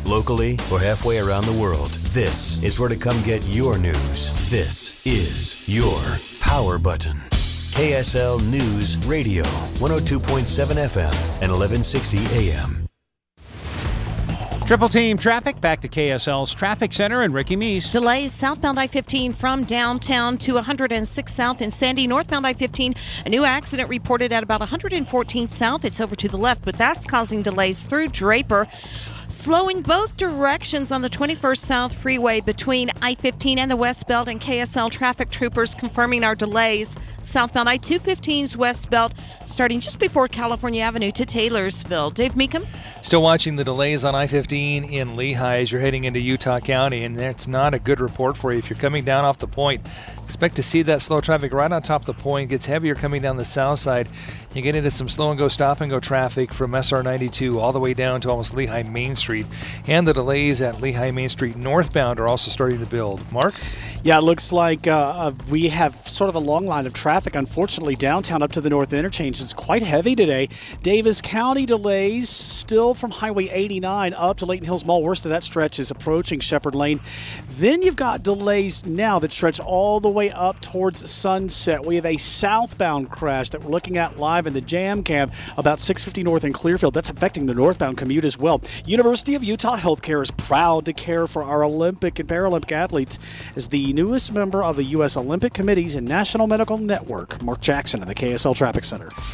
locally or halfway around the world, this is where to come get your news. This is your Power Button. KSL News Radio, 102.7 FM and 1160 AM. Triple Team Traffic, back to KSL's Traffic Center and Ricky Meese. Delays southbound I-15 from downtown to 106 South in Sandy. Northbound I-15, a new accident reported at about 114 South. It's over to the left, but that's causing delays through Draper. Slowing both directions on the 21st South Freeway between I-15 and the West Belt, and KSL traffic troopers confirming our delays. Southbound I-215's West Belt starting just before California Avenue to Taylorsville. Dave Meekum? Still watching the delays on I-15 in Lehigh as you're heading into Utah County, and that's not a good report for you. If you're coming down off the point, expect to see that slow traffic right on top of the point. It gets heavier coming down the south side. You get into some slow and go, stop and go traffic from SR 92 all the way down to almost Lehigh Main Street. And the delays at Lehigh Main Street northbound are also starting to build. Mark? Yeah, it looks like we have sort of a long line of traffic. Unfortunately, downtown up to the north interchange is quite heavy today. Davis County delays still from Highway 89 up to Layton Hills Mall. Worst of that stretch is approaching Shepherd Lane. Then you've got delays now that stretch all the way up towards Sunset. We have a southbound crash that we're looking at live in the Jam Cam about 650 North in Clearfield. That's affecting the northbound commute as well. University of Utah Healthcare is proud to care for our Olympic and Paralympic athletes as the newest member of the U.S. Olympic Committees and National Medical Network. Mark Jackson in the KSL Traffic Center.